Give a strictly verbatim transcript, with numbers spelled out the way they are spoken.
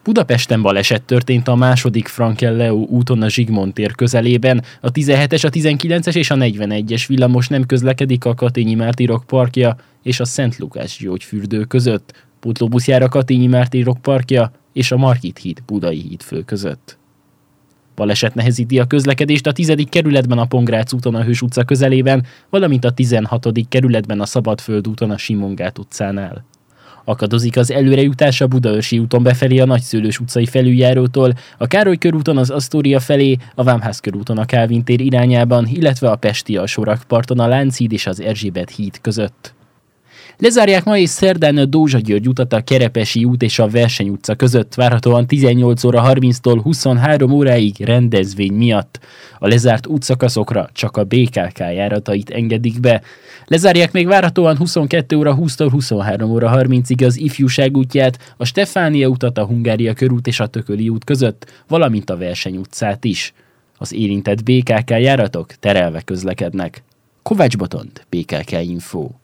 Budapesten baleset történt a második Frankel-Leo úton a Zsigmond tér közelében. A tizenhetes, a tizenkilences és a negyvenegyes villamos nem közlekedik a Katényi Mártírok parkja és a Szent Lukács gyógyfürdő között. Pótlóbusz jár a Katényi Mártírok parkja és a Margit híd Budai hídfő között. Baleset nehezíti a közlekedést a tizedik kerületben a Pongrác úton a Hős utca közelében, valamint a tizenhatodik kerületben a Szabadföld úton a Simon-Gát utcánál. Akadozik az előrejutás a Budaörsi úton befelé a Nagyszőlős utcai felüljárótól, a Károly körúton az Asztória felé, a Vámház körúton a Kálvin tér irányában, illetve a Pesti alsórakparton a Lánchíd és az Erzsébet híd között. Lezárják ma és szerdán a Dózsa György utat a Kerepesi út és a Verseny utca között, várhatóan tizennyolc óra harminctól huszonhárom óráig rendezvény miatt. A lezárt útszakaszokra csak a bé ká ká járatait engedik be. Lezárják még várhatóan huszonkettő óra húsztól huszonhárom óra harmincig az Ifjúság útját, a Stefánia utat a Hungária körút és a Tököli út között, valamint a Verseny utcát is. Az érintett bé ká ká járatok terelve közlekednek. Kovács Botond, bé ká ká Info.